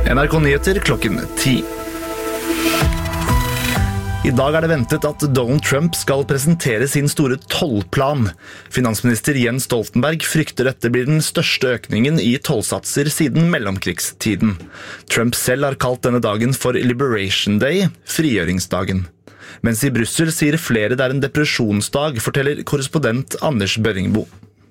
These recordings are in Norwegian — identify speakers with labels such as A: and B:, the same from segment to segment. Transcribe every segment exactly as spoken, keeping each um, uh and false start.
A: N R K Nyheter klokken ti. I dag er det ventet at Donald Trump skal presentere sin store tollplan. Finansminister Jens Stoltenberg frykter dette blir den største økningen i tollsatser siden mellomkrigstiden. Trump selv har kalt denne dagen for Liberation Day, frigjøringsdagen. Mens i Brussel sier flere det er en depresjonsdag, forteller korrespondent Anders Børringbo.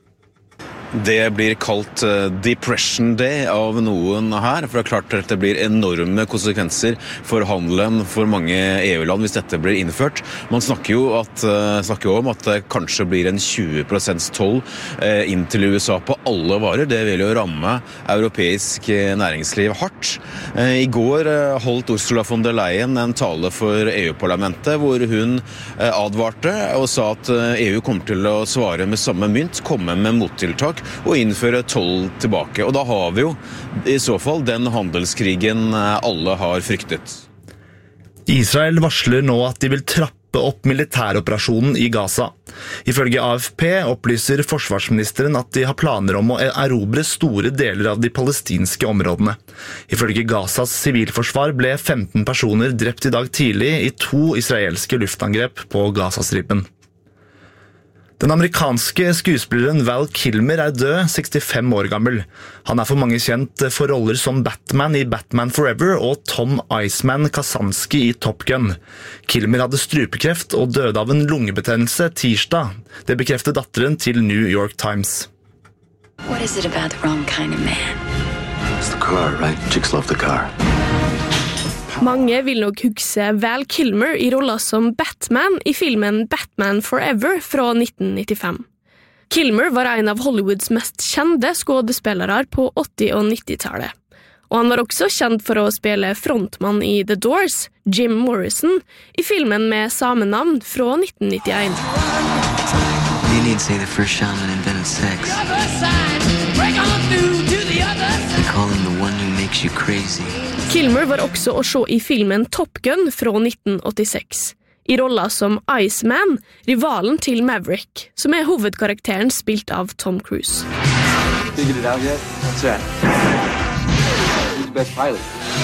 B: Det blir kalt Depression Day av noen her, for det er klart at det blir enorme konsekvenser for handelen for mange E U-land hvis dette blir innført. Man snakker jo, at, snakker jo om at det kanskje blir en tjue prosent toll inn til U S A på alle varer. Det vil jo ramme europeisk næringsliv hardt. I går holdt Ursula von der Leyen en tale for E U-parlamentet, hvor hun advarte og sa at E U kommer til å svare med samme mynt, komme med mottiltak og innføre toll tilbake. Og da har vi jo i så fall den handelskrigen alle har fryktet.
A: Israel varsler nå at de vil trappe opp militæroperasjonen i Gaza. Ifølge A F P opplyser forsvarsministeren at de har planer om å erobre store deler av de palestinske områdene. Ifølge Gazas sivilforsvar ble femten personer drept i dag tidlig i to israelske luftangrep på Gazastripen. Den amerikanske skuespilleren Val Kilmer er død, sekstifem år gammel. Han er for mange kjent for roller som Batman i Batman Forever og Tom Iceman Kasansky i Top Gun. Kilmer hadde strupekreft og døde av en lungebetennelse tirsdag. Det bekreftet datteren til New York Times.
C: What is it about the wrong kind of man?
D: It's the car, right? Chicks love the car.
E: Mange vil nok huske Val Kilmer i rollen som Batman i filmen Batman Forever fra nitten nittifem. Kilmer var en av Hollywoods mest kjente skuespillere på åtti- og nittitallet. Og han var også kjent for å spille frontmann i The Doors, Jim Morrison, i filmen med samme navn fra nitten nittien.
F: You need to say the first shaman invented sex. They call him the one who makes you crazy.
E: Kilmer var også å se i filmen Top Gun fra nitten åttiseks. I rollen som Iceman, rivalen til Maverick, som er hovedkarakteren spilt av Tom Cruise.
G: Figured it out yet? What's that? Who's the best pilot?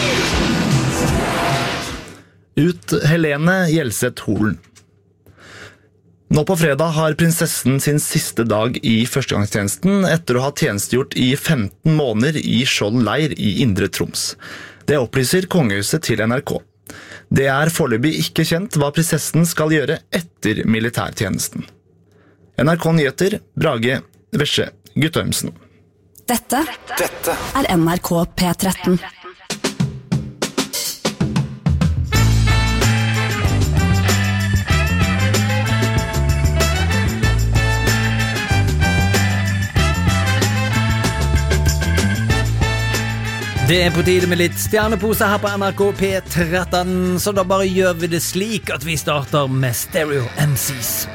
A: Ut Helene Gjelseth Holen. Nå på fredag har prinsessen sin siste dag i førstegangstjenesten etter å ha tjenestegjort i femten måneder i Skjold leir i Indre Troms. Det opplyser kongehuset til N R K. Det er foreløpig ikke kjent hva prinsessen skal gjøre etter militærtjenesten. N R K Nyheter, Brage Vesje Guttormsen.
H: Dette, Dette er N R K P tretten.
I: Det er på tide med litt stjernepose her på N R K P tretten, så da bare gjør vi det slik at vi starter med Stereo M Cs.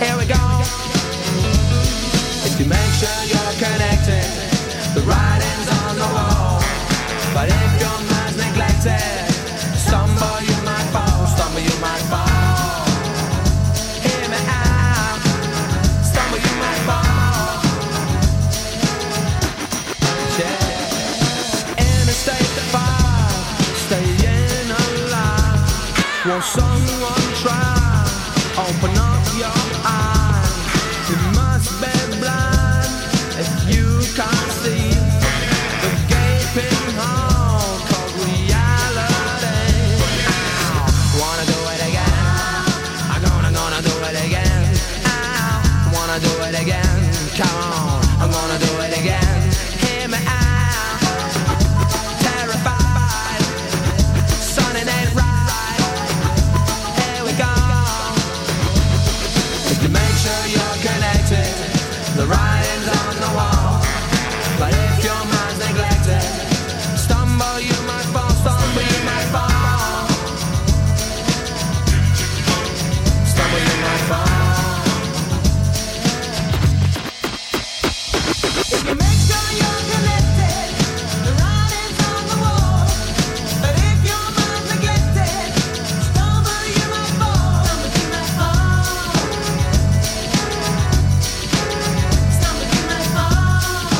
J: Here we go. If you make sure you're connected, the writing's on the wall. But if your mind's neglected, stumble you might fall, stumble you might fall. Hear me out, stumble you might fall. Yeah. In a state of fire, staying alive. Won't someone try? Open up your eyes. You must be blind if you can't see the gaping hole called reality. Wanna do it again? I'm gonna, gonna do it again. I wanna do it again. Come on, I'm gonna do it again. Hear me out. Terrified, son, it ain't right. Here we go. If you make sure you're connected, the writing's on the wall. But if your mind's neglected, stumble you might fall, stumble you might fall. Stumble you might fall. If you make sure you're connected, the writing's on the wall. But if your mind's neglected, stumble you might fall, stumble you might fall. Stumble you might fall.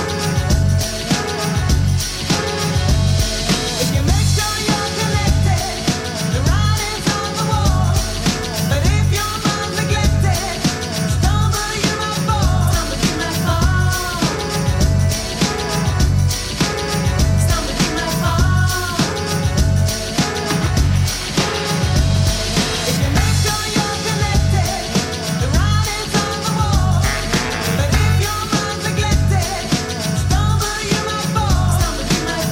J: If you make sure you're connected, the writing's on the wall. But if your mind's neglected, stumble you might fall, stumble you might fall. Stumble you might fall. If you make sure you're connected, the writing's on the wall. But if your mind's neglected, stumble you might fall, stumble you might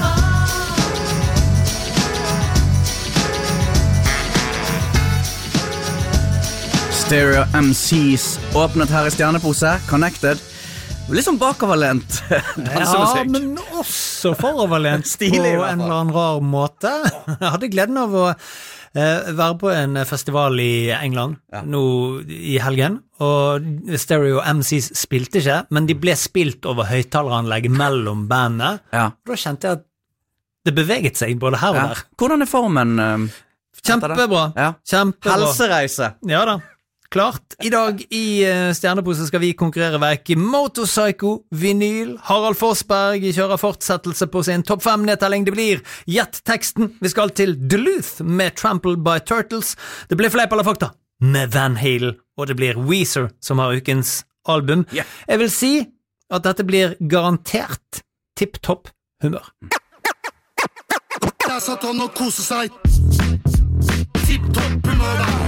J: fall.
K: Stereo M Cs åpnet her I Stjernepose, Connected. Litt sånn bakoverlent dansemusikk.
I: Ja, men også foroverlent på
K: Stilig, I hvert fall.
I: en eller annen rar måte. Jeg hadde gleden av å eh, være på en festival I England nå I helgen, og Stereo M Cs spilte ikke, men de ble spilt over høyttaleranlegg mellom bandene.
K: Ja.
I: Da kjente jeg at det beveget seg både her og
K: Ja.
I: der.
K: Hvordan er formen? eh,
I: Kjempebra.
K: Ja.
I: Kjempebra.
K: Helsereise.
I: Ja da. Klart. I dag I eh, Stjernepose skal vi konkurrere vekk Motorpsycho, vinyl. Harald Forsberg kjører fortsettelse på sin topp fem nedtelling. Det blir gjett teksten. Vi skal til Duluth med Trampled by Turtles. Det blir fleip eller fakta med Van Halen, og det blir Weezer som har ukens album.
K: Yeah.
I: Jeg vil si at dette blir garantert tipp-topp humør.
L: Det er satt han og kose seg. Tipp-topp humør da.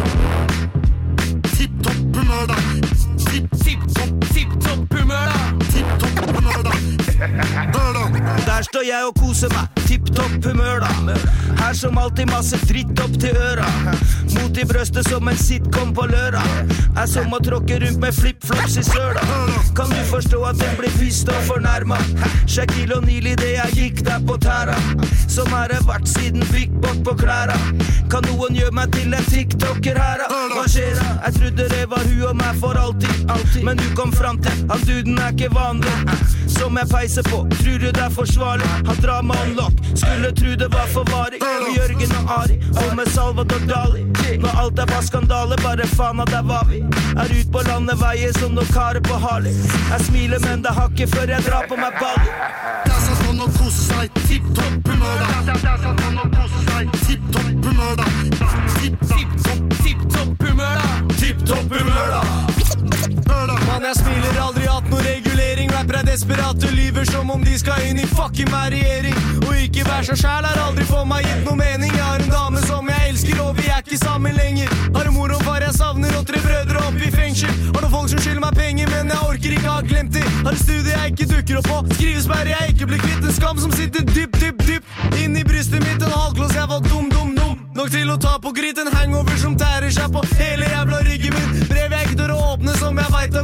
L: Tipp-topp humør da. Tipp-topp, tipp-topp humør da. Tipp-topp humør da. Hør da.
J: Der står jeg og koser meg, tipp-topp humør da. Her som alltid masse dritt opp til øra. Mot I brøstet som en sitcom på løra. Er som å tråkke rundt med flip-flops I søla. Kan du forstå at den blir pissed og fornærmet? Shaquille O'Neal I det jeg gikk der på tæra. Som er det vært siden Big Bot på klæra. Kan noen gjøre meg til en TikToker her da? Hva skjer da? Jeg trodde det var hun og meg for alltid, alltid. Men du kom frem til, han duden er ikke vanlig. Som jeg peiser på, tror du det er forsvarlig? Han drama unlock, skulle tro det var for varig. Med Jørgen og Ari, og med Salvador Dali. Når alt er bare skandale, bare faen at der var vi. Er ut på landeveier som noen karer på Harley. Jeg smiler, men det har ikke før jeg drar på meg balli.
L: Det er satt han og kose seg. Tipp-topp humør da. Det er satt han og kose seg. Tipp-topp humør da. Tipp-topp, tipp-topp humør da. Tipp-topp humør da.
J: Man, jeg smiler aldri hatt noe regulering. Rapper er desperate, lyver som om de skal inn I fucking meg regjering. Og ikke vær så sjæl har aldri for meg gitt noe mening. Jeg har en dame som jeg elsker, og vi er ikke sammen lenger. Har en mor og far jeg savner, og tre brødre opp I fengsel. Har noen folk som skylder meg penger, men jeg orker ikke ha glemt det. Har en studie jeg ikke dukker opp på, skrivesperre jeg ikke blir kvitt. En skam som sitter dypp, dypp, dypp inn I brystet mitt, en halvklås jeg var dum, dum, dum. Nok til å ta på grit, en hangover som tærer seg på hele jævla ryggen min. Brev jeg ikke tør å åpne som jeg vet har gått inn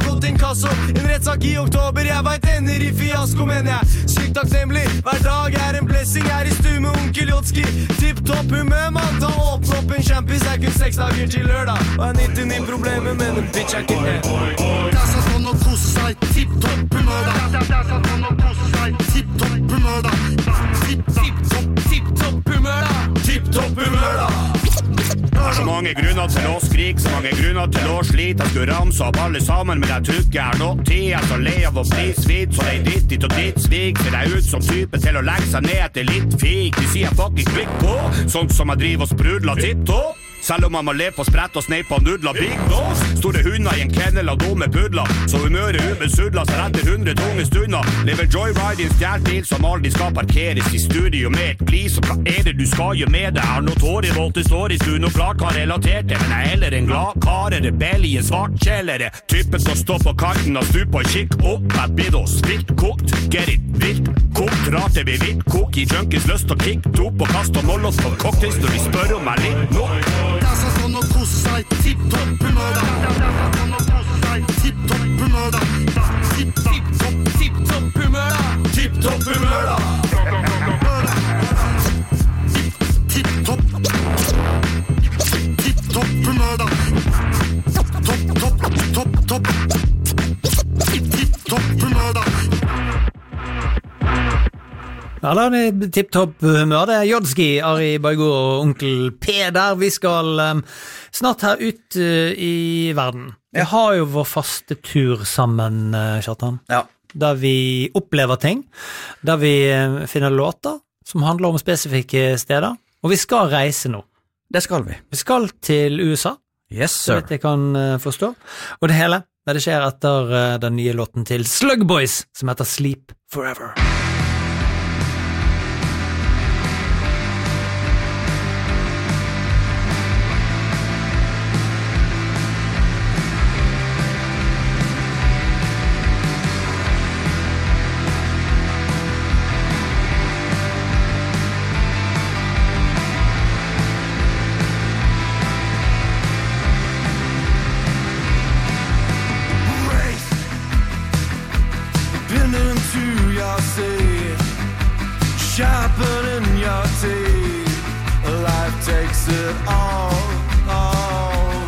J: inkasso. En rettssak i oktober, jeg vet ender i fiasko, men jeg sykt takknemlig. Hver dag er en blessing, her i stu med onkel Jotski. Tipp-topp humør, man, ta åpne opp en champis. Jeg kun seks dager til lørdag, og jeg nittini problemer, men en bitch er ikke det.
L: Det er sånn å kose seg, tipp-topp humør da. Det er sånn å kose seg, tipp-topp humør da. Tipp-topp, tipp-topp humør da.
J: Tipp-topp humør da.
M: Det er så mange grunner til å skrike, så mange grunner til å slite. Jeg skulle ramse opp alle sammen, men jeg tror ikke jeg har nok tid. Jeg er så lei av å bli svidd, så det er ditt, ditt og ditt svik. Ser jeg ut som type til å legge seg ned etter litt fik. De sier jeg fucking klikk på, sånn som jeg driver og sprudler titt opp. Selv om man må leve på sprett og sneip på nudler. Big boss, store hunder i en kennel av dumme pudler. Så humøret ubesudler seg etter hundre tunge stunder. Lever joyride i en stjert bil som aldri skal parkeres i studio med et glis. Så hva er det du skal gjøre med det? Har noe tår i vold, det står i stuen og klart hva relatert det. Men jeg er heller en glad kare, rebell i en svart kjellere. Typen som står på kanten og stup og kikk opp. Jeg blir da svikt kokt, get it, vilt kokt. Rart det blir vilt kok i junkies løst og kick. Dop og kast og moll oss på cocktails når vi spør om meg litt nok.
L: Det er sånn å kose seg, tipp-topp humør da. Det er sånn å kose seg, tipp-topp humør da.
J: Tipp-topp, tipp-topp humør da. Tipp-topp humør da.
L: Tipp-topp, tipp-topp humør da. Topp, topp, topp, topp. Tipp-topp humør da.
I: Ja, da er det tipp-topp humør. Det er Jodski, Ari Bajgo og onkel P der. Vi skal um, snart her ut uh, i verden. Vi har jo vår faste tur sammen, uh, Kjartan.
K: Ja.
I: Der vi opplever ting. Der vi uh, finner låter som handler om spesifikke steder. Og vi skal reise nå.
K: Det skal vi.
I: Vi skal til U S A.
K: Yes, sir.
I: Så vidt jeg kan uh, forstå. Og det hele, det skjer etter uh, den nye låten til Slug Boys, som heter Sleep Forever.
J: Sharpening your teeth, life takes it all, all.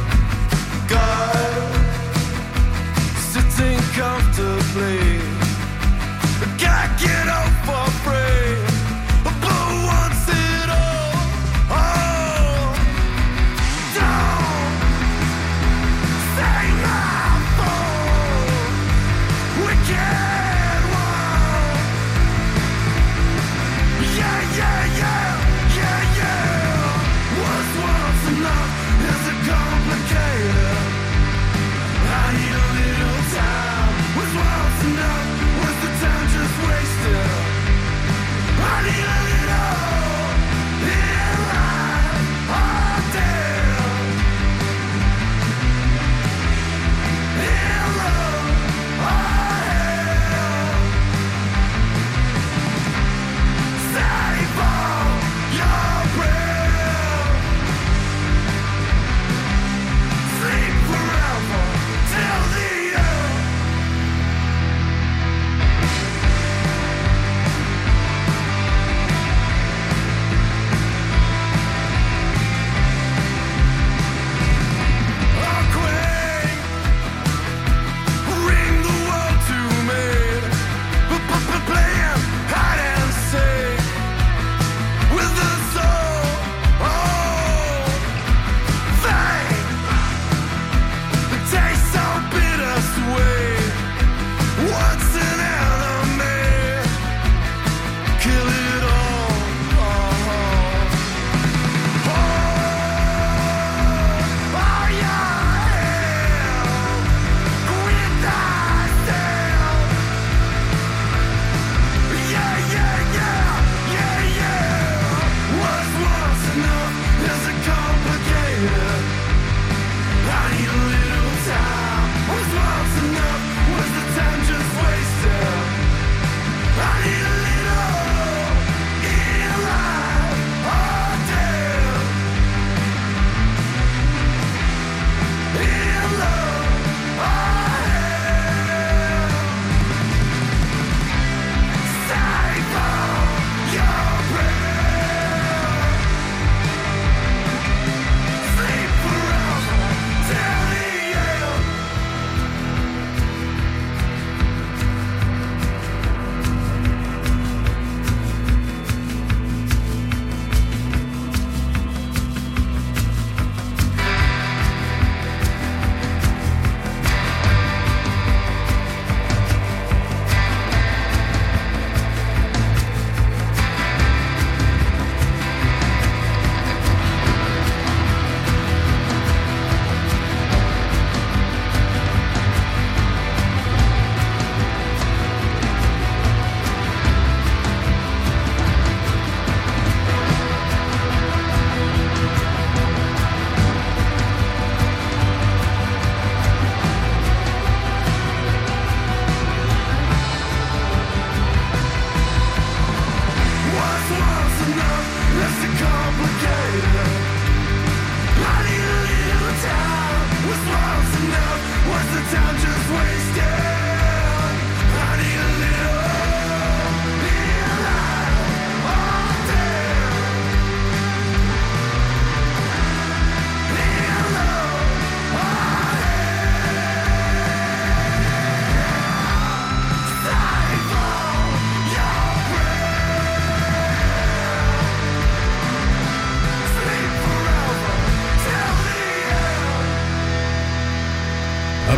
J: God, sitting comfortably, can't get up for free, but wants it all, all. Don't say my fault, we can't. Yeah, yeah, yeah, yeah, yeah. What's once enough is it complicated? I need a little time. What's once enough?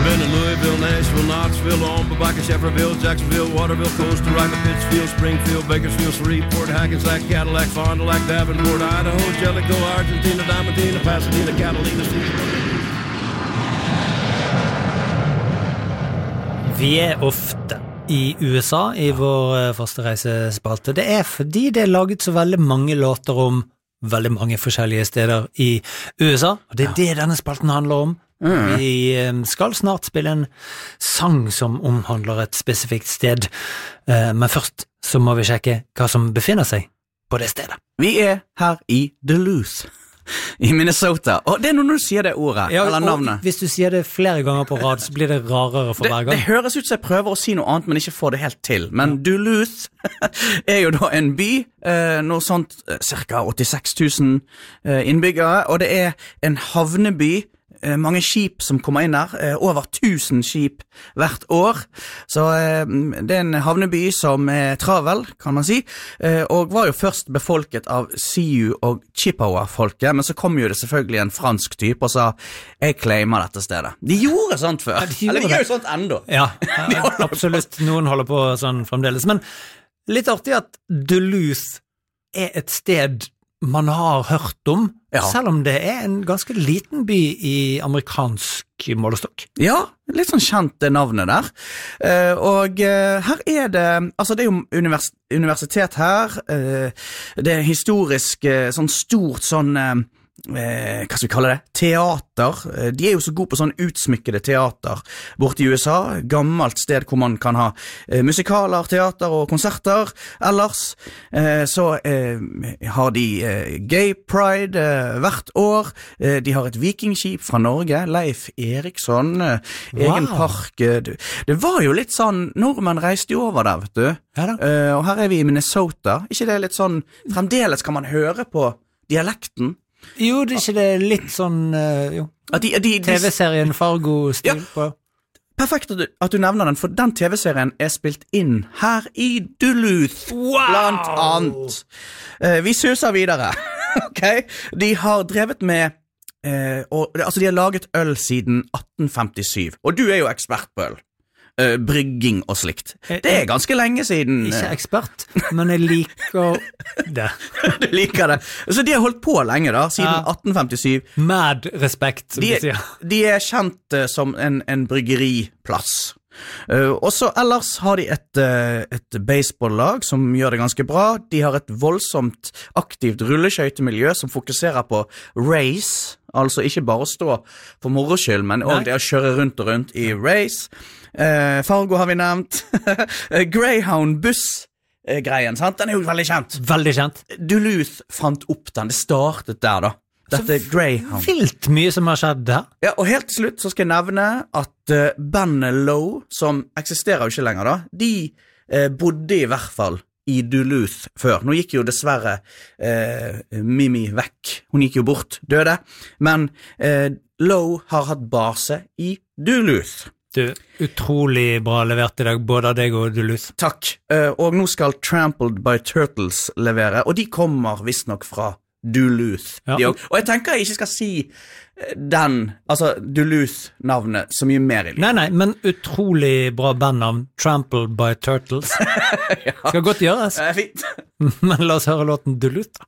N: been to Louisville, Nashville, Knoxville, Omaha, Shefferville, Jacksonville, Waterville, Costa Rica, Pittsfield, Springfield, Bakersfield, Shreveport, Hackensack, Cadillac, Fond du Lac, Davenport, Idaho, Jellicoe, Argentina, Diamantina, Pasadena, Catalina,
I: Vi er ofte i U S A i vår faste reisespalte. Det er fordi det er laget så veldig mange låter om veldig mange forskjellige steder i U S A, og det er det denne spalten handler om. Mm. Vi skal snart spille en sang som omhandler et spesifikt sted, men først så må vi sjekke hva som befinner seg på det stedet.
K: Vi er her i Duluth i Minnesota, og det er når du sier det ordet, ja, eller navnet.
I: Hvis du sier det flere ganger på rad, så blir det rarere for
K: det,
I: hver gang.
K: Det høres ut som jeg prøver å si noe annet, men ikke får det helt til. Men ja. Duluth er jo da en by, eh, noe sånt, cirka åttiseks tusen eh, innbyggere, og det er en havneby, eh, mange skip som kommer inn der, eh, over tusen skip hvert år. Så eh, det er en havneby som er travel, kan man si, eh, og var jo først befolket av Sioux og Chippewa-folket, men så kom jo det selvfølgelig en fransk typ og sa, jeg claimer dette stedet. De gjorde sånt før, ja, de eller de gjør jo sånt enda.
I: Ja, ja absolutt, noen holder på sånn fremdeles, men litt artig at Duluth er et sted man har hørt om, ja. Selv om det er en ganske liten by i amerikansk målestokk.
K: Ja, litt sånn kjent det navnet der. Uh, og uh, her er det, altså det er jo univers universitet her, uh, det er historisk uh, sånn stort sånn, uh, uh, hva skal vi kalle det, teater. Uh, de er jo så gode på sånn utsmykkede teater borte i U S A, gammelt sted hvor man kan ha uh, musikaler, teater og konserter. Ellers uh, så uh, har de uh, Gay Pride uh, hvert år. Uh, de har et vikingskip fra Norge, Leif Eriksson, uh, wow. Egen park. Uh, det var jo litt sånn, nordmenn reiste jo over der, vet du. Ja da. Uh, og her er vi i Minnesota. Ikke det litt sånn, fremdeles kan man høre på dialekten.
I: Jo, det er ikke det litt sånn, uh, jo, T V-serien Fargo-stil ja. På.
K: Perfekt at du, at du nevner den, for den T V-serien er spilt inn her i Duluth, wow. Blant annet. Uh, vi suser videre, ok? De har drevet med, uh, og, altså de har laget øl siden atten femtisyv, og du er jo ekspert på øl. Uh, brygging og slikt. Det er ganske lenge siden.
I: Ikke ekspert, men jeg liker det.
K: Du liker det. Så de har holdt på lenge da, siden ja. atten femtisyv.
I: Med respekt, som de, de sier.
K: De er kjent uh, som en, en bryggeriplass. Uh, og så ellers har de et, uh, et baseball-lag som gjør det ganske bra. De har et voldsomt aktivt rulleskøytemiljø som fokuserer på race, altså ikke bare stå for moroskyld, men også det å kjøre rundt og rundt i race. Uh, Fargo har vi nevnt. Greyhound buss greien, sant? Den er jo veldig kjent.
I: Veldig kjent.
K: Duluth fant opp den, det startet der da. Dette er Greyhound.
I: Vilt mye som har skjedd her.
K: Ja, og helt til slutt så skal jeg nevne at uh, bandet Low, som eksisterer jo ikke lenger da, de uh, bodde i hvert fall i Duluth før. Nå gikk jo dessverre uh, Mimi vekk. Hun gikk jo bort, døde. Men uh, Low har hatt base i Duluth.
I: Du, utrolig bra levert i dag, både av deg og Duluth.
K: Takk. Uh, og nå skal Trampled by Turtles levere, og de kommer visst nok fra Duluth. Ja. Og jeg tenker jeg ikke skal si den, altså Duluth-navnet, så mye mer i livet.
I: Nei, nei, men utrolig bra bandnavn, Trampled by Turtles. Ja. Skal godt gjøres.
K: Det er fint.
I: Men la oss høre låten Duluth.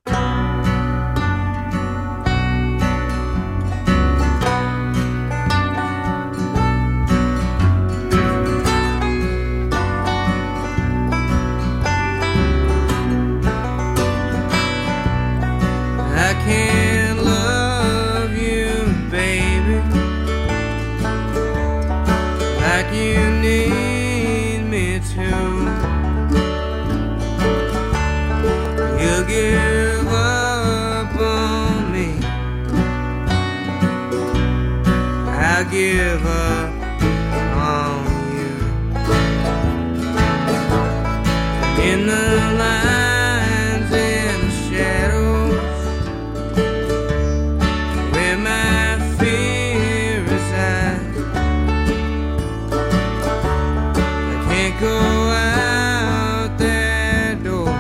J: Give up on you. In the lines and the shadows where my fear resides, I can't go out that door.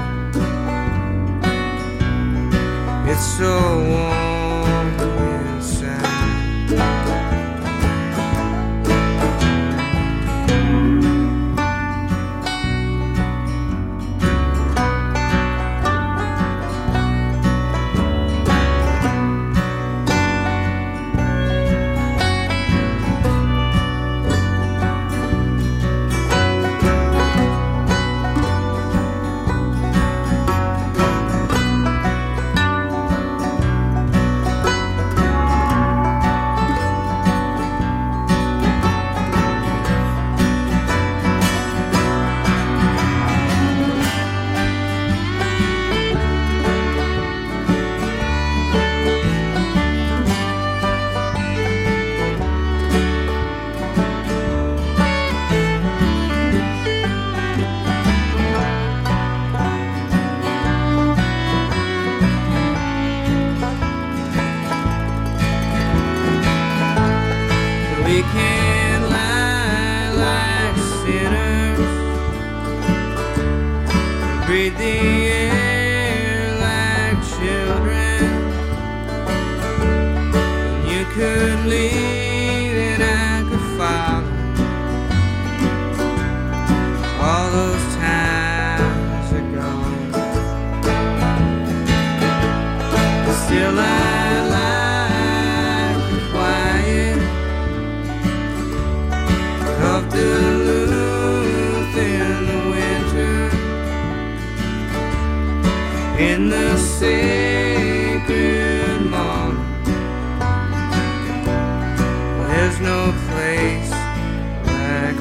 J: It's so warm inside.
O: We can't lie like sinners, breathe the air like children. You could lead and I could follow. All those times are gone. Still I like the quiet of Duluth in the winter, in the sacred moment. There's no place like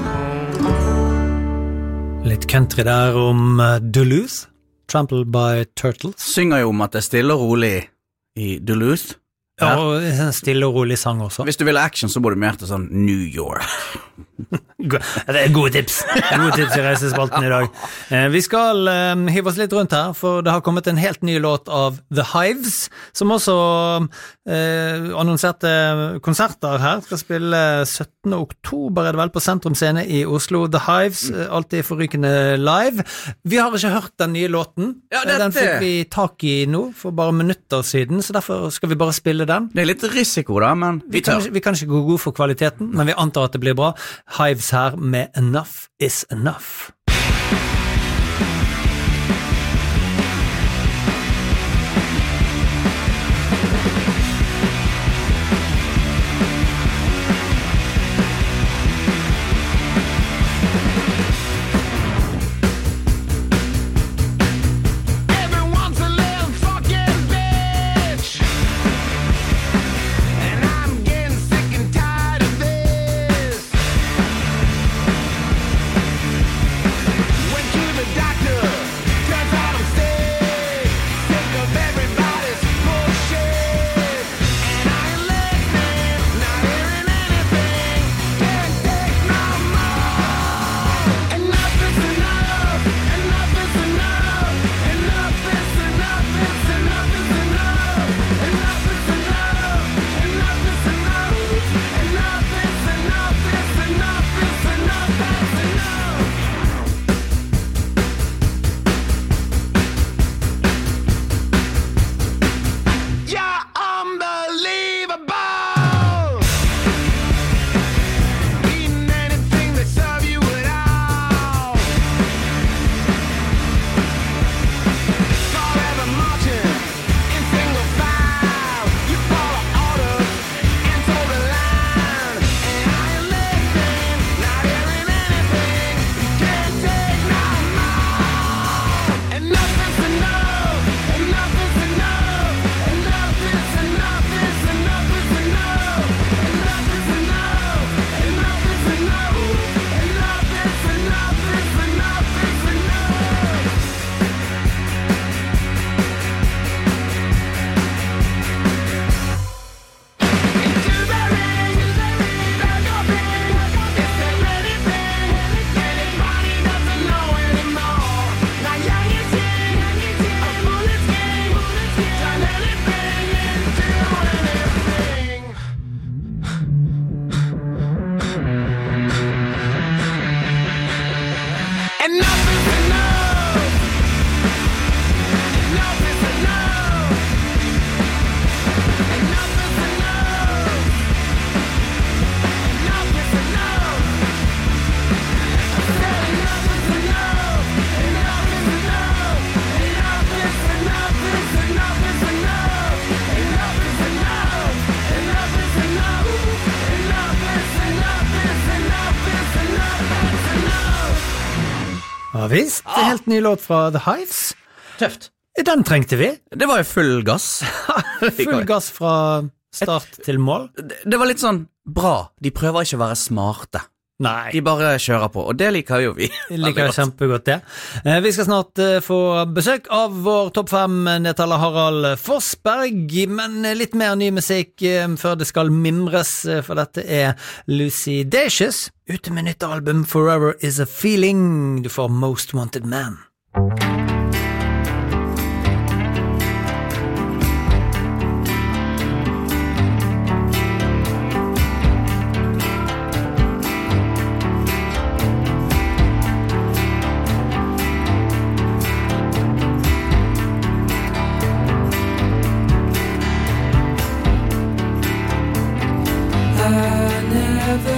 O: home.
I: Litt country der om Duluth, Trampled by Turtles.
K: Synger jo om at det er stille og rolig i Duluth.
I: Ja, og en stille og rolig sang også.
K: Hvis du vil ha action, så må du mer til sånn New York.
I: Det er gode tips. Gode tips i reisespalten i dag. Vi skal um, hive oss litt rundt her, for det har kommet en helt ny låt av The Hives, som også uh, annonserte konserter her. Skal spille syttende oktober, er det vel, på Sentrumscene i Oslo. The Hives, uh, alltid forrykende live. Vi har ikke hørt den nye låten. Ja, den fikk vi tak i nå, for bare minutter siden, så derfor skal vi bare spille den.
K: Det er litt risiko da, men vi,
I: vi, kan, vi kan ikke gå god for kvaliteten, men vi antar at det blir bra. Hives her med Enough is Enough. Ja visst, det er helt ny låt fra The Hives.
K: Tøft.
I: Den trengte vi.
K: Det var jo full gass.
I: Full gass fra start til mål.
K: Det var litt sånn bra. De prøver ikke å være smarte.
I: Nei.
K: De bare kjører på, og det liker jo vi.
I: Vi liker kjempegodt det. Vi skal snart få besøk av vår topp fem nedtaler Harald Forsberg, men litt mer ny musikk før det skal mimres, for dette er Lucy Dacus, ute med nytt album Forever is a Feeling, du får Most Wanted Man.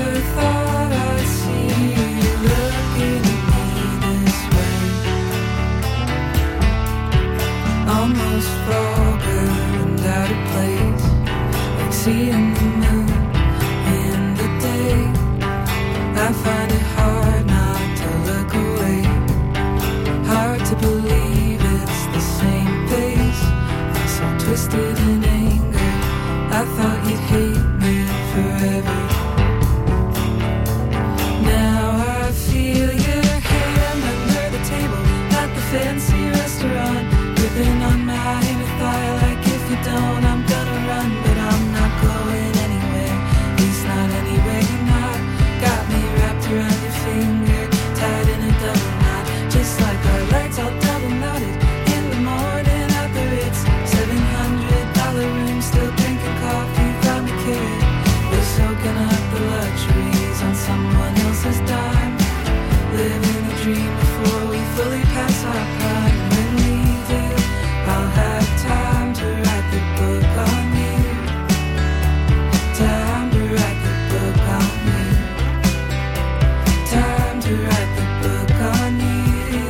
O: never thought I'd see you looking at me this way. Almost vulgar and out of place, like seeing the moon in the day. I find it hard not to look away, hard to believe it's the same face. I'm so twisted in anger, I thought you'd hate me forever. Now I feel your hand under the table at the fancy restaurant, gripping on my inner thigh like if you don't I'm gonna run, but I'm not going anywhere, at least not anywhere you're not. Got me wrapped around your finger, tied in a double knot, just like our lights all double knotted in the morning at the Ritz. Seven hundred dollar room, still drinking coffee from a kid. We're soaking up the luxuries on someone else's dime, living a dream before we fully pass our prime. When we do, I'll have time to write the book on you, time to write the book on you, time to write the book on you.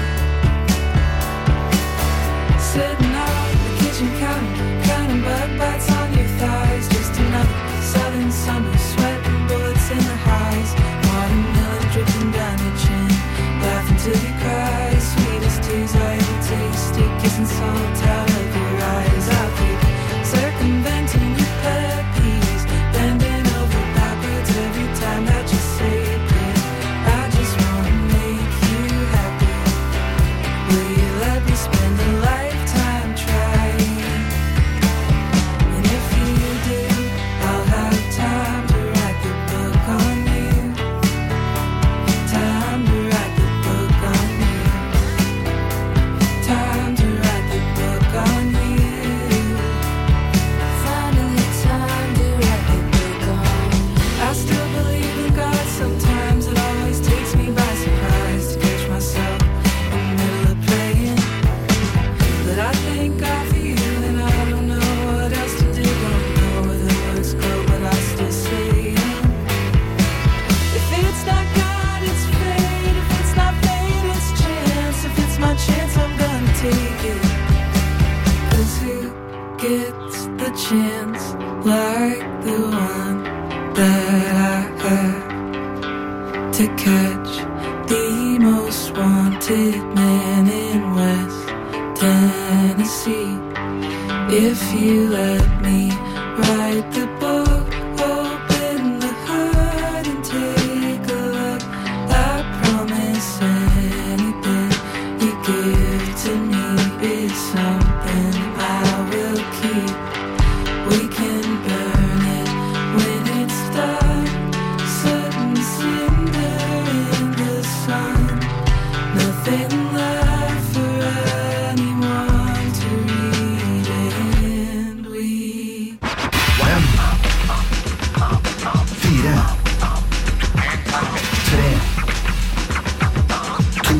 O: Sitting on the kitchen counter, counting bug bites on your thighs, just another southern summer, sweating bullets in the highs, watermelon dripping down your chin, laughing till you cry, sweetest tears I ever tasted, kissing salt out of your eyes. I'll keep circumventing your pet peeves, bending over backwards every time that you say it, please. I just wanna make you happy. Will you let me spend a lifetime trying? And if you do, I'll have time to write the book on you, time to write the book on you, time to write the book on you. Finally time to write the book on you. I still believe in God sometimes, it always takes me by surprise to catch myself in the middle of praying. But I thank God for you and I don't know what else to do. Don't know where the words go, but I still say them. If it's not God, it's fate. If it's not fate, it's chance. If it's my chance, I'm gonna take it. 'Cause who gets the chance like the one that I had to catch the most wanted man in West Tennessee? If you let me write the book, open the hood and take a look, I promise anything you give to me is something I will keep. We can burn it when it's done, soot and cinder in the sun, nothing left for anyone to read, and we
L: Fem, fire, tre, to,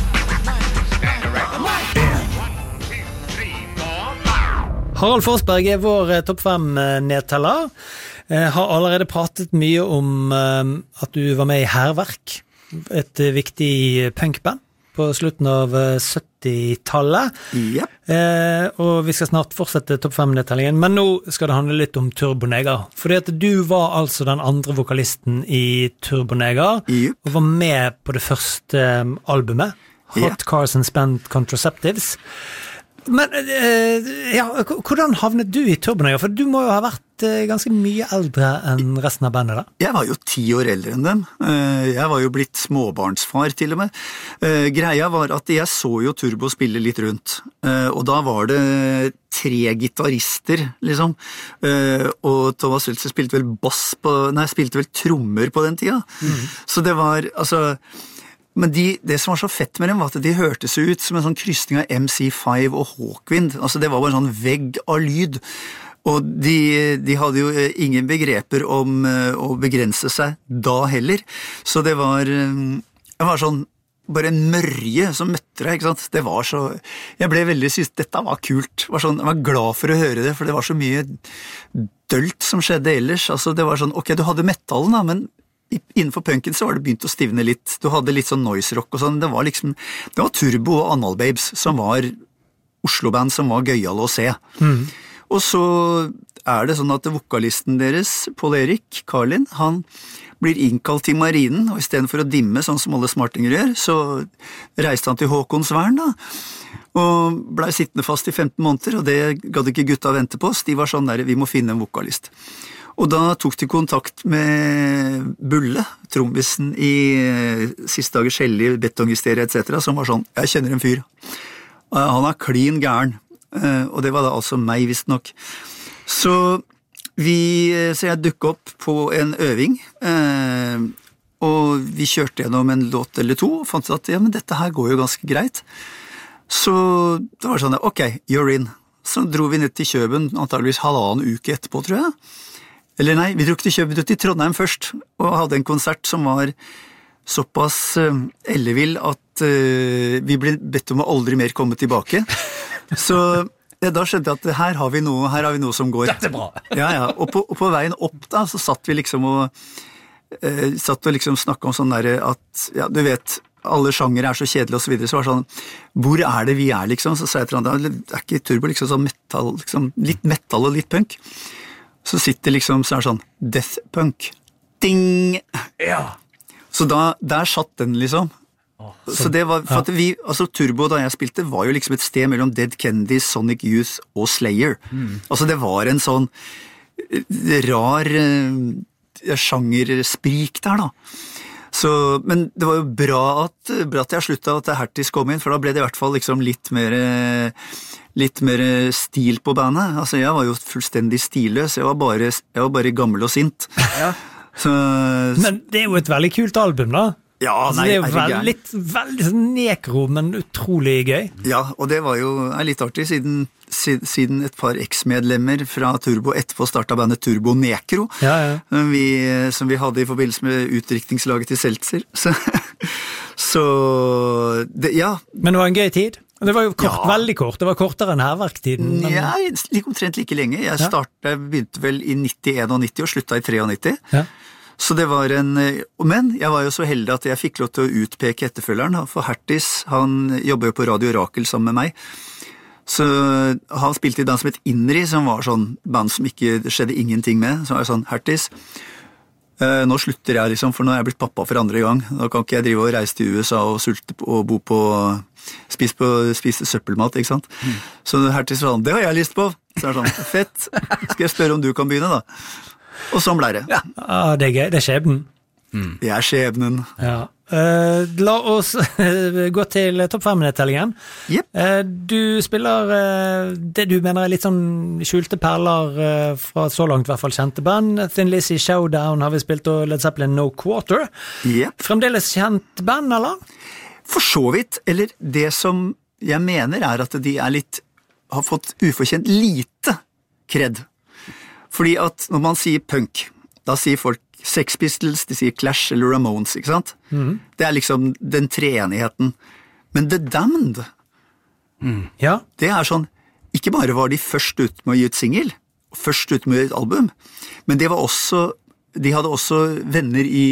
I: Harald Forsberg er vår eh, topp fem-nedteller. Eh, har allerede pratet mye om eh, at du var med i Hærverk, et eh, viktig punkband på slutten av eh, syttitallet.
K: Yep.
I: Eh, og vi skal snart fortsette topp fem-nedtellingen, men nå skal det handle litt om Turboneger. Fordi at du var altså den andre vokalisten i Turboneger,
K: Yep.
I: og var med på det første eh, albumet, Hot
K: Yep.
I: Cars and Spent Contraceptives. Men eh, ja, k- hvordan havnet du i Turboneger? For du må jo ha vært eh, ganske mye eldre enn resten av bandet da.
P: Jeg var jo ti år eldre enn dem. Eh, Jeg var jo blitt småbarnsfar til og med. Eh, Greia var at jeg så jo Turbo spille litt rundt, Eh, og da var det tre gitarister, liksom. Eh, Og Thomas Seltzer spilte vel bass på, nei, spilte vel trommer på den tida. Så det var, altså... Men de, det som var så fett med dem var at de hørtes ut som en sånn krysning av M C fem og Hawkwind. Altså det var bare en sånn vegg av lyd. Og de, de hadde jo ingen begreper om eh, å begrense seg da heller. Så det var, eh, det var sånn bare en mørje som møtte deg, ikke sant? Det var så... Jeg ble veldig synes dette var kult. Jeg var, sånn, jeg var glad for å høre det, for det var så mye dølt som skjedde ellers. Altså det var sånn, ok, du hadde metallen da, men innenfor punken så var det begynt å stivne litt. Du hadde litt sånn noise rock og sånn. Det var liksom, det var Turbo og Analbabes som var Oslo-band som var gøyale å se.
I: Mm.
P: Og så er det sånn at vokalisten deres, Paul Erik Karlin, han blir innkalt til marinen, og i stedet for å dimme sånn som alle smartinger gjør, så reiste han til Håkonsvern da, og ble sittende fast i femten måneder, og det gadd ikke gutta vente på oss. De var sånn der, vi må finne en vokalist. Og da tok de kontakt med Bulle, trombisen i siste dagers hellige betonghysterie et cetera, som var sånn, jeg kjenner en fyr. Han er klin gæren, og det var da altså meg visst nok. Så, vi, så jeg dukket opp på en øving, og vi kjørte gjennom en låt eller to, og fant at ja, men dette her går jo ganske greit. Så det var sånn, ok, you're in. Så dro vi ned til Kjøben, antageligvis halvannen uke etterpå, tror jeg. Eller nei, vi dro ikke til Kjøben, vi dro til Trondheim først, og hadde en konsert som var såpass uh, ellevill at uh, vi ble bedt om å aldri mer komme tilbake. Så ja, da skjønte jeg at her har vi noe, her har vi noe som går.
I: Dette er bra!
P: Ja, ja, og på, og på veien opp da, så satt vi liksom og, uh, satt og liksom snakket om sånn der at, ja, du vet, alle sjanger er så kjedelige og så videre, så var det sånn, hvor er det vi er liksom? Så sa jeg til han, det er ikke Turbo liksom sånn metal, liksom, litt metal og litt punk. Så sitter liksom, så er det sånn, death punk. Ding!
I: Ja.
P: Så da, der satt den liksom.
I: Oh,
P: så, så det var, for at vi, altså Turbo da jeg spilte, var jo liksom et sted mellom Dead Kennedys, Sonic Youth og Slayer. Mm. Altså det var en sånn rar uh, sjangersprik der da. Så, men det var jo bra at, bra at jeg sluttet at Hertis kom inn, for da ble det i hvert fall liksom litt mer, litt mer stil på bandet. Altså jeg var jo fullstendig stilløs, jeg var bare, jeg var bare gammel og sint. Ja. Så,
I: men det er jo et veldig kult album da.
P: Ja,
I: altså,
P: nei,
I: det er jo
P: er
I: veld, litt, veldig sånn nekro, men utrolig gøy.
P: Ja, og det var jo er litt artig, siden, siden et par eks-medlemmer fra Turbo etterpå startet bandet Turbo Nekro,
I: ja, ja.
P: Vi, som vi hadde i forbindelse med utdrikningslaget til Seltzer. Så, så det, ja.
I: Men det var en gøy tid? Det var jo kort,
P: ja.
I: Veldig kort, det var kortere enn herverktiden. Men...
P: Ja, like omtrent like lenge. Jeg startet, begynte vel i nittien og nitti og sluttet i nittitre. Ja. Så det var en, men jeg var jo så heldig at jeg fikk lov til å utpeke etterfølgeren, for Hertis, han jobber jo på Radio Orakel sammen med meg, så han spilte i dans som et Inri, som var sånn band som ikke det skjedde ingenting med, så var jeg sånn, Hertis, eh, nå slutter jeg liksom, for nå er jeg blitt pappa for andre gang, da kan ikke jeg drive og reise til U S A og sulte og bo på, spise, på, spise søppelmat, ikke sant? Mm. Så Hertis var sånn, det har jeg lyst på, så er det sånn, fett, skal jeg spørre om du kan begynne da? Og sånn ble det.
I: Ja, ah, det er gøy, det er skjebnen.
P: Mm. Det er skjebnen.
I: Ja. Uh, la oss uh, gå til topp fem-nedtellingen.
P: Yep.
I: Uh, du spiller uh, det du mener er litt sånn skjulte perler uh, fra så langt i hvert fall kjente band. Thin Lizzy, Showdown har vi spilt, og Led Zeppelin, No Quarter.
P: Yep.
I: Fremdeles kjent band, eller?
P: For så vidt, eller det som jeg mener er at de er litt, har fått ufortjent lite kred. Fordi at når man sier punk, da sier folk Sex Pistols, de sier Clash eller Ramones, ikke sant? Mm. Det er liksom den treenigheten. Men The Damned,
I: mm. ja.
P: Det er sånn, ikke bare var de først ut med å gi ut single, først ut med å gi ut album, men det var også, de hadde også venner i,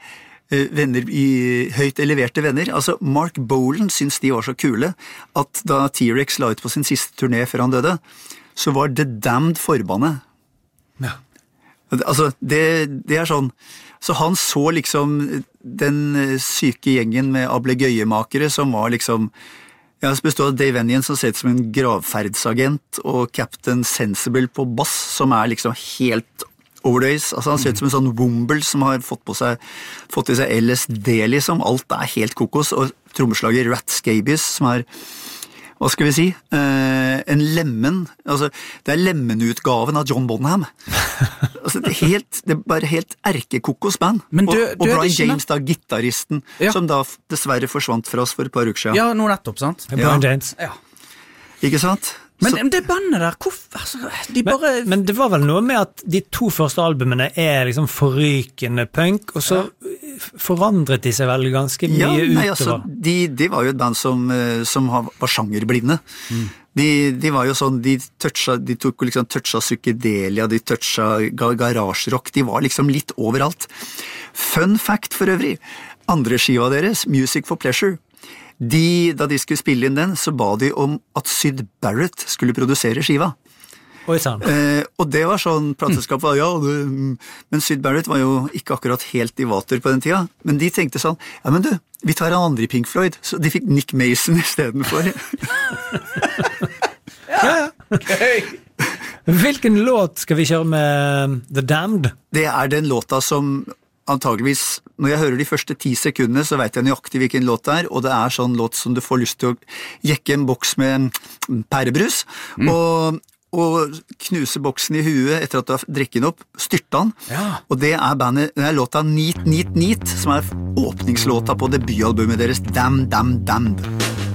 P: venner i høyt eleverte venner. Altså Mark Bolan syntes de var så kule, at da T-Rex la ut på sin siste turné før han døde, så var The Damned forbannet.
I: Ja.
P: Altså, det, det er sånn, så han så liksom den syke gjengen med ablegøyemakere som var liksom, ja, det bestod av Dave Enion som ser ut som en gravferdsagent, og Captain Sensible på bass, som er liksom helt overdøys. Altså han ser ut som en sånn Womble som har fått på seg, fått i seg L S D liksom, alt er helt kokos, og trommeslager Rat Scabies som er, hva skal vi si, uh, en lemmen, altså det er lemmenutgaven av John Bonham. Altså det er helt, det er bare helt erkekokosband.
K: Men du,
P: og, og
K: du
P: Brian James da, gitaristen,
K: ja.
P: Som da dessverre forsvant fra oss for et par uker siden.
K: Ja, nå nettopp, sant?
I: Ja. Brian James.
K: Ja.
P: Ikke sant?
K: Men
P: Så,
K: det bandet der, hvorfor, altså, de bare...
I: Men, men det var vel noe med at de to første albumene er liksom forrykende punk, og så ja. forandret de seg vel ganske mye
P: ja, nei,
I: utover.
P: altså, de, de var jo et band som, som var sjangerblinde. Mm. De, de var jo sånn, de toucha, de tok liksom toucha psykedelia, de toucha garasjerock, de var liksom litt overalt. Fun fact for øvrig, andre skiva deres, Music for Pleasure, de, da de skulle spille inn den, så ba de om at Syd Barrett skulle produsere skiva.
I: Oi, sann.
P: Eh, og det var sånn, plateselskapet var, ja, det, men Syd Barrett var jo ikke akkurat helt i vater på den tida, men de tenkte sånn, ja, men du, vi tar en andre i Pink Floyd, så de fikk Nick Mason i stedet for.
I: ja, ja. Okay. Hvilken låt skal vi kjøre med The Damned?
P: Det er den låta som antageligvis, når jeg hører de første ti sekundene, så vet jeg nøyaktig hvilken låt det er, og det er sånn låt som du får lyst til å jekke en boks med pærebrus, mm. og og knuse boksen i huet etter at du har drikket den opp, styrte den, ja. Og det er, bandet, det er låta Neat, Neat, Neat, som er åpningslåta på debutalbumet deres Damn, Damn, Damned.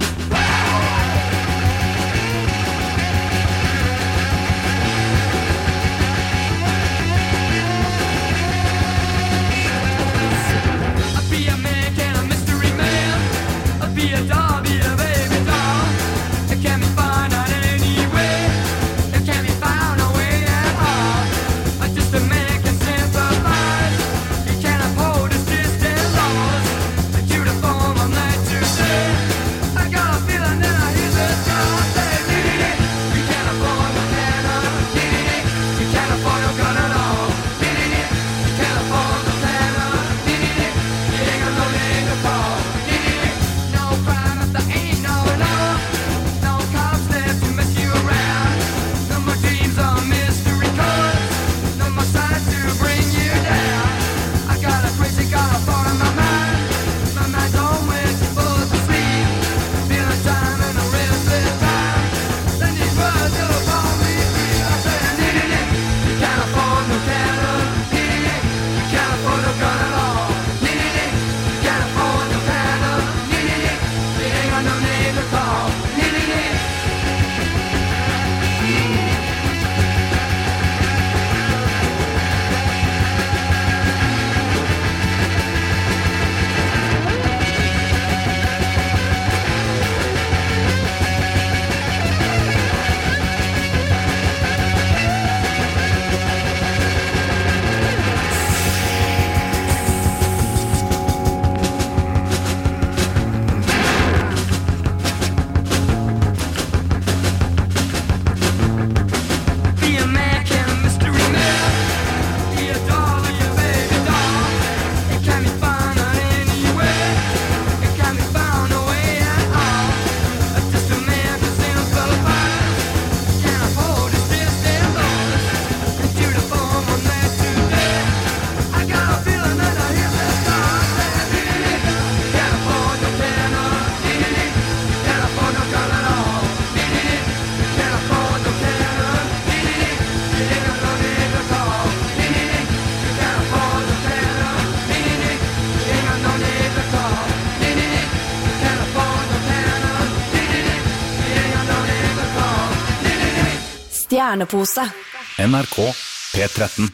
H: Stjernepose.
Q: N R K P tretten.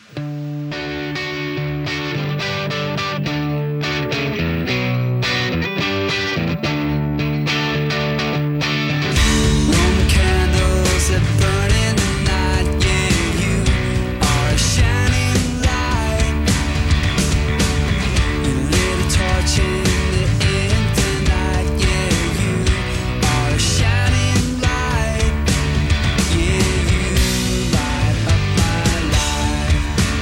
O: Yeah, you light up my life.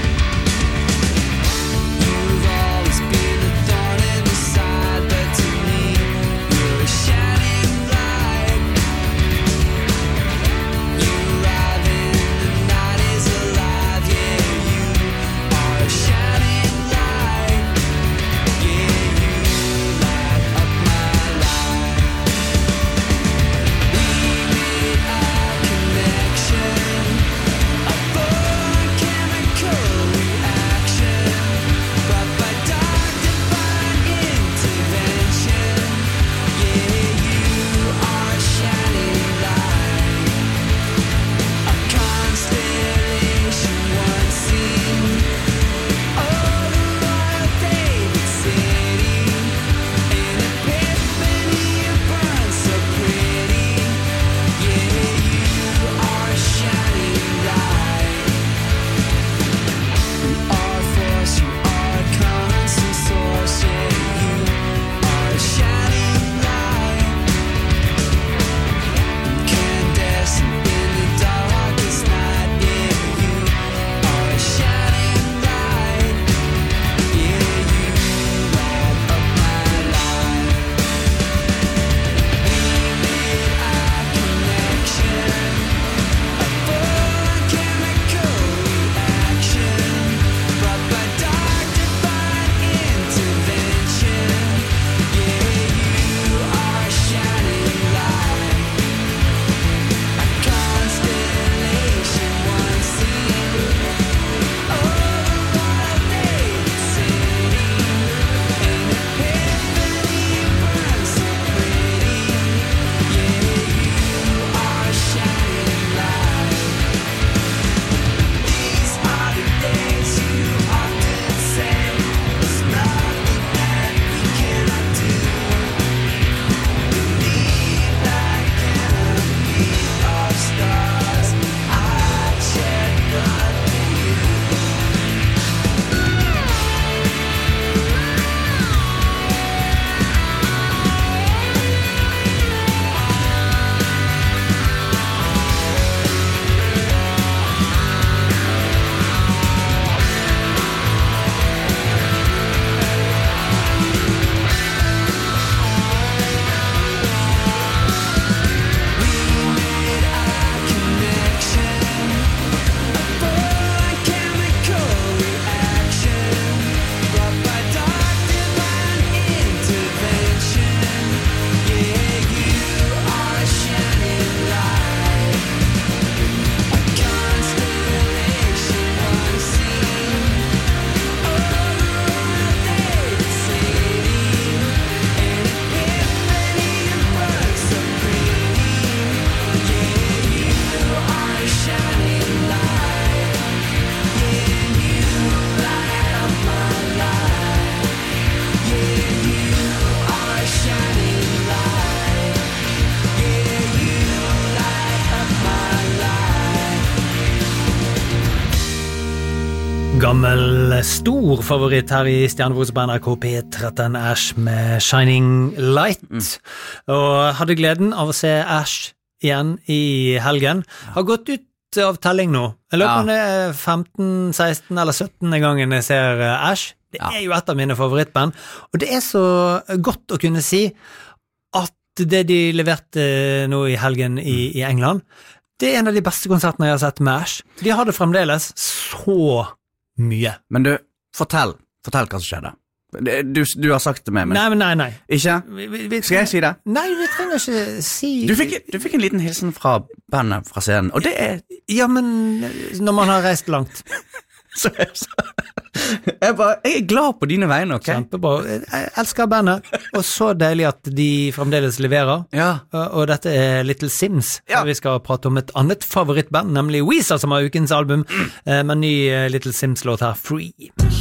I: gammel, stor favoritt her i Stjernefokus på N R K P tretten, Ash med Shining Light. Mm. Og hadde gleden av å se Ash igjen i helgen. Har gått ut av telling nå. Jeg lurer på om det er femten, seksten eller sytten gangen jeg ser Ash. Det ja. er jo et av mine favorittband. Og det er så godt å kunne si at det de leverte nå i helgen i, i England, det er en av de beste konsertene jeg har sett med Ash. De har det fremdeles så mye.
K: Men du, fortell, fortell hva som skjedde. Du, du har sagt det med meg.
I: Nei, men nei, nei.
K: Ikke?
I: Vi, vi, vi,
K: Skal jeg si det?
I: Nei, vi trenger ikke si...
K: Du fikk, du fikk en liten hilsen fra bandet fra scenen, og det er...
I: Ja, men når man har reist langt...
K: Så jeg, så, jeg, bare, jeg er glad på dine vegne, ok?
I: Kjempebra. Jeg elsker bandet, og så deilig at de fremdeles leverer.
K: Ja.
I: Og, og dette er Little Sims. Ja. Vi skal prate om et annet favorittband, nemlig Weezer, som har ukens album, mm. med en ny Little Sims-låt her, Free.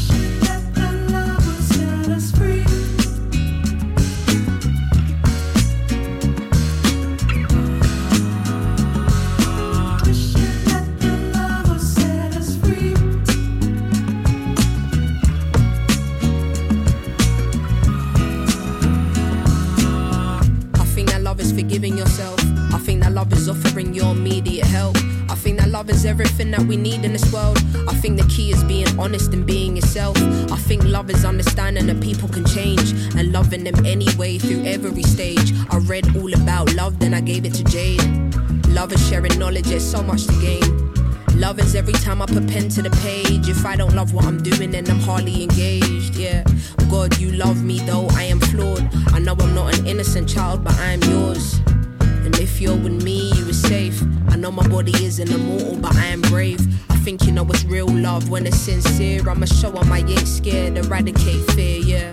R: Forgiving yourself. I think that love is offering your immediate help. I think that love is everything that we need in this world. I think the key is being honest and being yourself. I think love is understanding that people can change and loving them anyway through every stage. I read all about love, then I gave it to Jade. Love is sharing knowledge, there's so much to gain. Love is every time I put pen to the page. If I don't love what I'm doing, then I'm hardly engaged, yeah. God, you love me though I am flawed. I know I'm not an innocent child, but I am yours. And if you're with me, you are safe. I know my body isn't immortal, but I am brave. I think you know it's real love when it's sincere. I'ma show them I ain't scared, eradicate fear, yeah.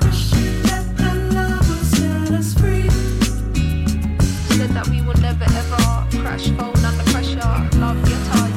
R: Said that we will never ever crash, phone under pressure. Love your time.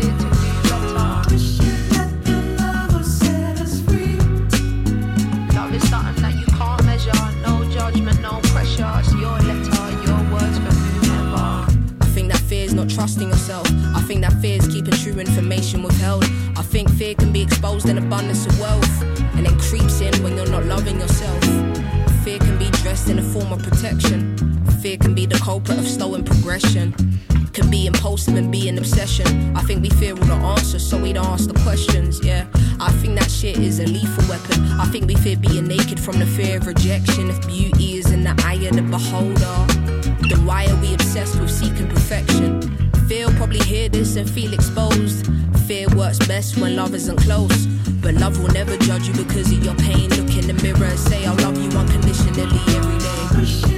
R: Not trusting yourself. I think that fear is keeping true information withheld. I think fear can be exposed in abundance of wealth and then creeps in when you're not loving yourself. Fear can be dressed in a form of protection. Fear can be the culprit of slowing progression. Can be impulsive and be an obsession. I think we fear all the answers, so we don't ask the questions, yeah. I think that shit is a lethal weapon. I think we fear being naked from the fear of rejection. If beauty is in the eye of the beholder, then why are we obsessed with seeking perfection? Fear will probably hear this and feel exposed. Fear works best when love isn't close. But love will never judge you because of your pain. Look in the mirror and say I love you unconditionally every day.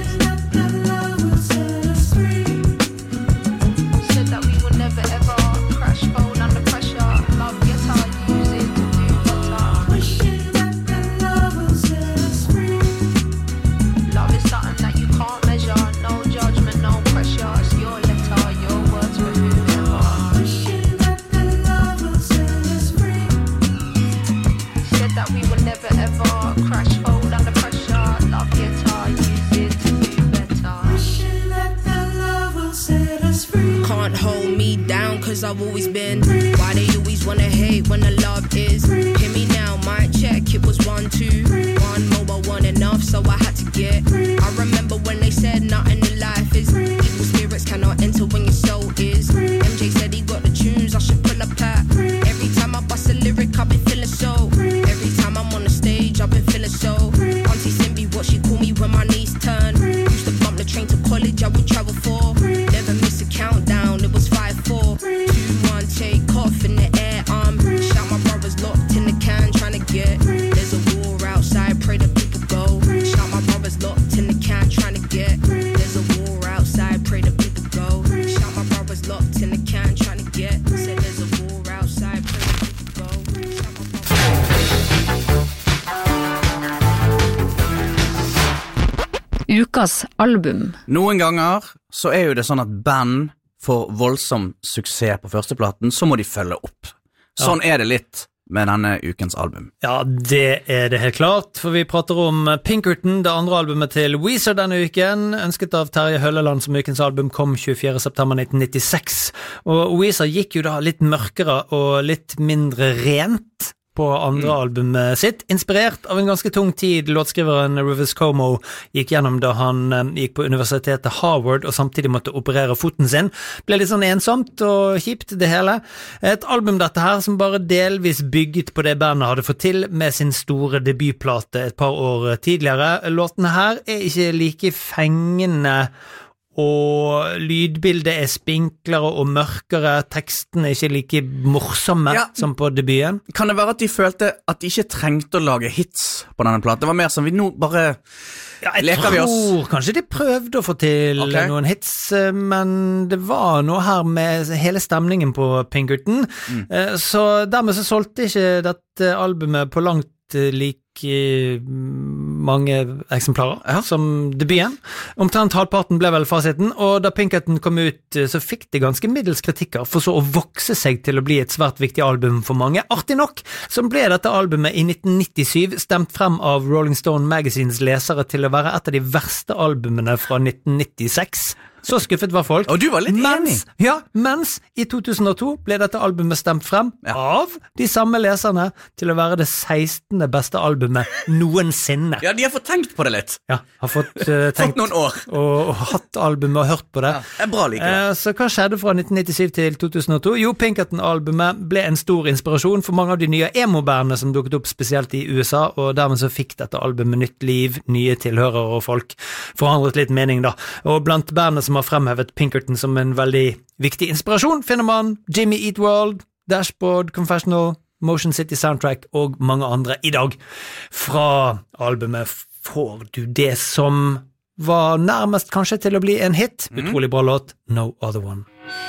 R: Said that we will never ever crash, phone under pressure. Love guitar, use it to do better. Wishing that the love will set us free. Love is something that you can't measure. No judgment, no pressure. It's your letter, your words for whoever. Wishing that the love will set us free. Said that we will never ever crash, fold under pressure. Love guitar, use it to do better. Wishing that the love will set us free. Can't hold me down cause I've always been. Why they always wanna hate when the love is? Hear me now, my check, it was one, two. One mobile, one enough, so I had to get. I remember when they said nothing in life is evil spirits cannot enter when your soul is. M J said he got the tunes, I should pull up at. Every time I bust a lyric, I've been feeling so. Every time I'm on the stage, I've been feeling so. Auntie Simbi, what she call me when my knees turn. Used to bump the train to college, I would travel for. Never miss a countdown, it was five, four, two, one, take off in the air. I'm shout my brothers locked in the can, trying to get. There's a war outside, pray that people go. Shout my brothers locked in the can, trying to get. There's a war outside, pray that people go. Shout my brothers locked in the can, trying to get. Said there's a war outside, pray that people go. Shout my
S: Ukas album.
K: Noen ganger så er jo det sånn at band får voldsom suksess på førsteplaten, så må de følge opp. Sånn ja. Er det litt med denne ukens album.
I: Ja, det er det helt klart, for vi prater om Pinkerton, det andre albumet til Weezer denne uken, ønsket av Terje Hølleland som ukens album kom tjuefjerde september nitten nittiseks. Og Weezer gikk jo da litt mørkere og litt mindre rent på andre mm. albumet sitt, inspirert av en ganske tung tid låtskriveren Rivers Cuomo gikk gjennom da han um, gikk på universitetet Harvard og samtidig måtte operere foten sin. Ble litt sånn ensomt og kjipt det hele. Et album dette her som bare delvis bygget på det bandet hadde fått til med sin store debutplate et par år tidligere. Låtene her er ikke like fengende, og lydbildet er spinklere og mørkere, teksten er ikke like morsomme ja. Som på debuten.
K: Kan det være at de følte at de ikke trengte å lage hits på denne platen? Det var mer som vi nå bare
I: ja, jeg
K: leker vi oss.
I: Jeg tror kanskje de prøvde å få til okay. noen hits, men det var noe her med hele stemningen på Pinkerton, mm. så dermed så solgte ikke dette albumet på langt like mange eksemplarer ja. Som debuten. Omtrent halvparten ble vel fasiten, og da Pinkerton kom ut så fikk det ganske middels kritikker for så å vokse seg til å bli et svært viktig album for mange. Artig nok, som ble dette albumet i nitten nittisju stemt frem av Rolling Stone Magazines lesere til å være et av de verste albumene fra nitten nittiseks. Så skuffet var folk.
K: Og du var litt
I: mens,
K: enig.
I: Ja, mens i to tusen og to ble dette albumet stemt frem ja. Av de samme leserne til å være det sekstende beste albumet noensinne.
K: Ja, de har fått tenkt på det litt.
I: Ja, har fått uh, tenkt
K: fått noen år.
I: Og, og hatt albumet og hørt på det.
K: Ja, det er bra likevel.
I: Uh, så hva skjedde fra nitten nittisju til to tusen og to? Jo, Pinkerton-albumet ble en stor inspirasjon for mange av de nye emo-bandene som dukket opp spesielt i U S A, og dermed så fikk dette albumet nytt liv, nye tilhørere og folk forandret litt mening da. Og blant bandene som har fremhevet Pinkerton som en veldig viktig inspirasjon finner man Jimmy Eat World, Dashboard Confessional, Motion City Soundtrack og mange andre i dag. Fra albumet får du det som var nærmest kanskje til å bli en hit. Mm. Utrolig bra låt, No Other One.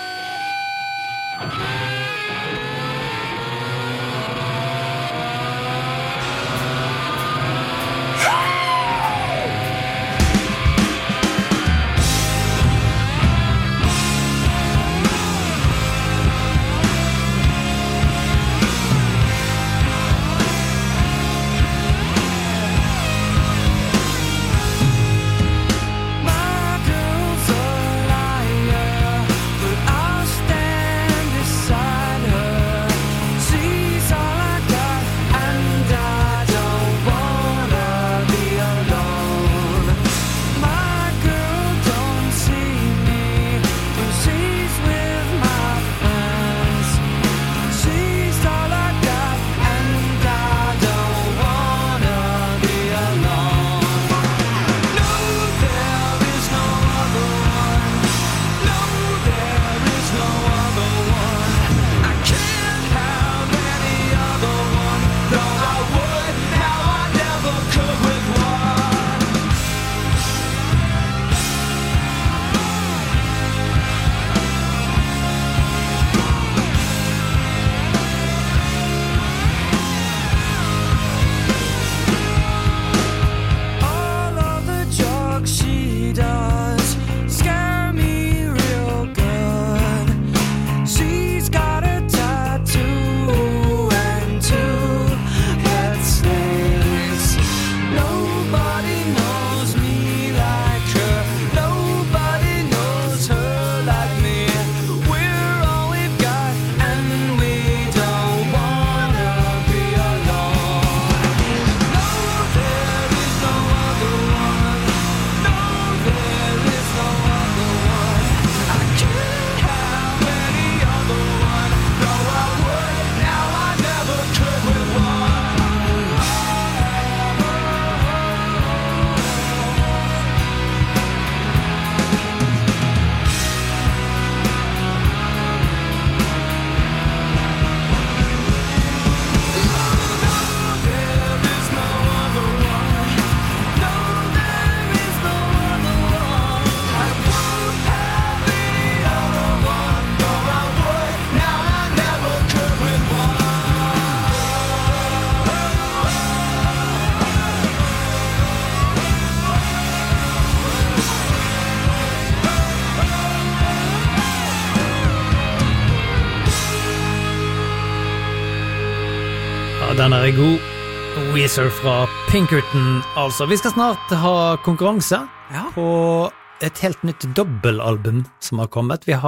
I: Den er god. Weezer fra Pinkerton, altså. Vi skal snart ha konkurranse ja. På et helt nytt dobbelalbum som har kommet. Vi har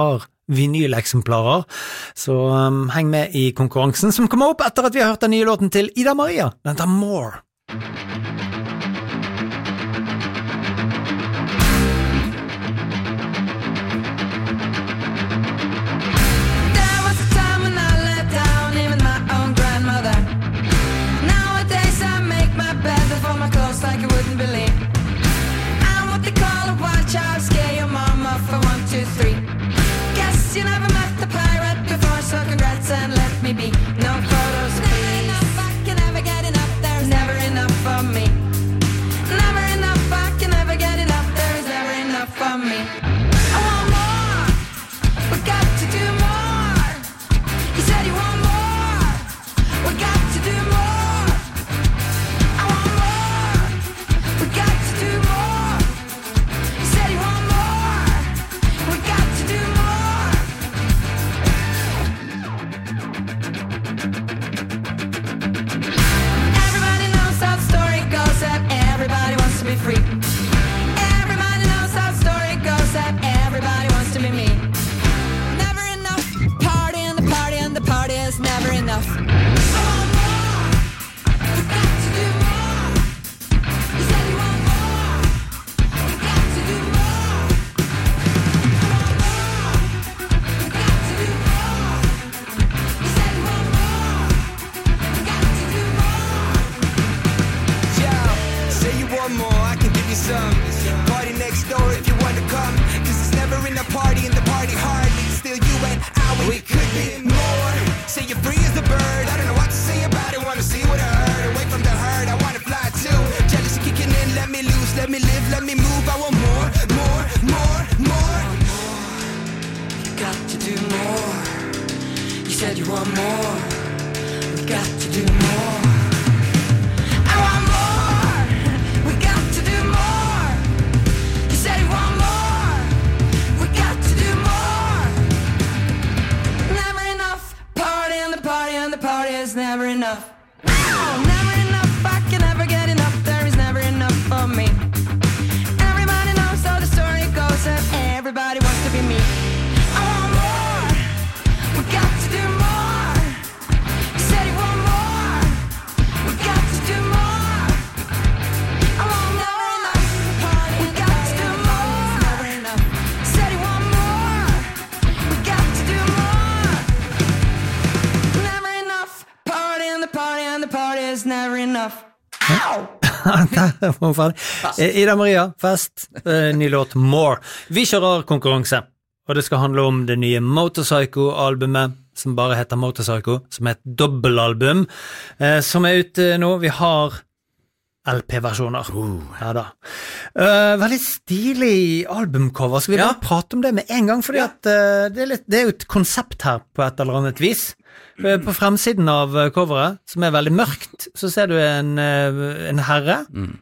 I: vinyleksemplarer. Så um, heng med i konkurransen som kommer opp etter at vi har hørt den nye låten til Ida Maria. Den tar More.
O: You never met the pirate before, so congrats and let me be. No photos, please. Never enough, I can never get enough. There's never enough for me. Never enough, I can never get enough. There's never enough for me. I want more. We got to do more. You said you want more. We got to do more. I want more. We got to do more. You said you want more. We got to do more. Everybody wants to be free. Everybody knows how the story goes that everybody wants to be me. Never enough. Party and the party and the party is never enough. I want more. We got to do more. You said you want more. We got to do more. I want more. We got to do more. You said you want more. We got to do more. Yeah.
J: Say you want more, I can give you some. Party next door if you want to come. Cause it's never in a party and the party hardly. Still you and I, we could be more. Say you're free as a bird, I don't know what to say about it. Wanna see what I heard, away from the herd, I wanna fly too. Jealousy kicking in, let me loose, let me live, let me move. I want more, more, more, more.
O: You got to do more. You said you want more. We got to do more. I want more. We got to do more. You said you want more. We got to do more. Never enough. Party and the party and the party is never enough. Oh, never enough. I can never get enough. There is never enough for me. Everybody knows how the story goes and everybody wants to be me. I want more. We got to do more. You said you want more. We got to do more. I want never enough. We got to do more. Never enough. You said you want more. We got to do more. Never enough. Party and the party and the party is never enough. Ow!
I: Der var hun ferdig. Ida Maria, fest, eh, ny låt More. Vi kjører konkurranse, og det skal handle om det nye Motorpsycho-albumet, som bare heter Motorpsycho, som er et dobbelalbum, eh, som er ute nå. Vi har L P-versjoner. Uh. Ja da. Eh, veldig stilig albumcover. Skal vi bare prate om det med en gang, fordi at eh, det, er litt, det er jo et konsept her på et eller annet vis. Eh, På fremsiden av eh, coveret, som er veldig mørkt, så ser du en, eh, en herre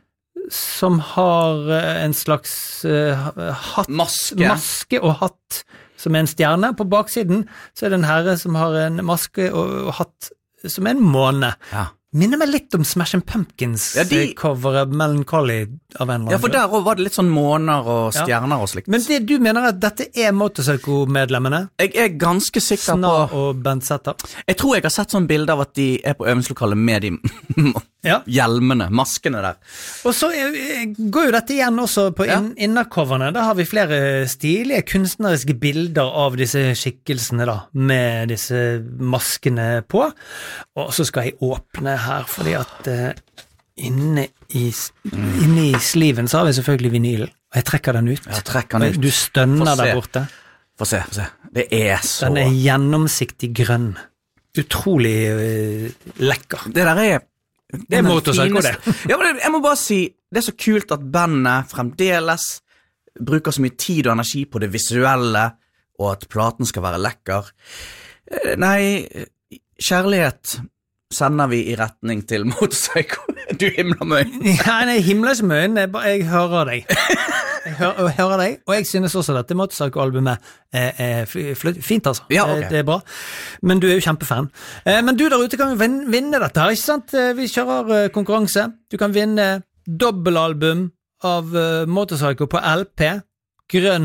I: som har eh, en slags eh, hatt,
K: Maske.
I: maske og hatt som er en stjerne. På baksiden så er det en herre som har en maske og, og hatt som er en måne.
K: Ja.
I: Minner meg litt om Smashing Pumpkins
K: Ja, de-
I: eh, coveret Melancholy av en eller annen
K: Ja, for
I: grunn.
K: der også var det litt sånn måner og
I: Ja.
K: stjerner og slikt.
I: Men det du mener at dette er Motorpsycho-medlemmene?
K: Jeg er ganske sikker
I: Sna
K: på
I: og Bent Setter.
K: Jeg tror jeg har sett sånn bilder av at de er på øvingslokalet med de hjelmene, maskene der.
I: Og så er- er- går jo dette igjen også på inn, innercoverne. Da har vi flere stilige kunstneriske bilder av disse skikkelsene da, med disse maskene på. Og så skal jeg åpne her, fordi at eh, inne, i, s- inne i sliven så har vi selvfølgelig vinyl. Og jeg trekker den ut.
K: Ja, trekk den ut.
I: Du stønner
K: Få se.
I: der borte.
K: Få se, få se. Det er så...
I: Den er gjennomsiktig grønn. Utrolig eh, lekker.
K: Det der er...
I: Det er Motorpsycho, det.
K: Ja, men det- jeg må bare si, det er så kult at bandet fremdeles bruker så mye tid og energi på det visuelle, og at platen skal være lekker. Eh, Nei, kjærlighet sender vi i retning til Motorpsycho. Du himler med øynene.
I: Ja, nei, jeg himler ikke med øynene, jeg, bare- jeg hører deg. Jeg hører, jeg hører deg, og jeg synes også at det Motorpsycho-albumet er, er f- fl- fint, altså.
K: Ja, ok.
I: Eh, Det er bra. Men du er jo kjempefan. Eh, Men du der ute kan jo vin- vinne dette her, ikke sant? Eh, Vi kjører eh, konkurranse. Du kan vinne dobbelalbum av eh, Motorpsycho på L P, grønn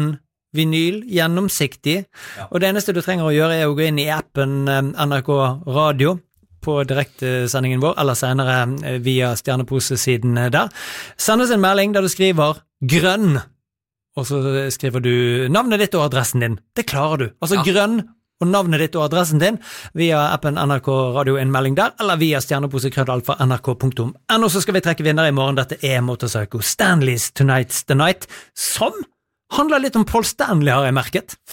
I: vinyl, gjennomsiktig, og det eneste du trenger å gjøre er å gå inn i appen eh, N R K Radio på direktesendingen vår, eller senere eh, via stjerneposesiden der. Send oss en melding der du skriver grønn, og så skriver du navnet ditt og adressen din. Det klarer du. Altså
K: Ja.
I: grønn og navnet ditt og adressen din via appen N R K Radio, en melding der, eller via stjerneposekrødalfa nrk punktum no. Så skal vi trekke vinner i morgen. Dette er Motorpsycho Stanley's Tonight's the Night, som handler litt om Paul Stanley, har jeg merket.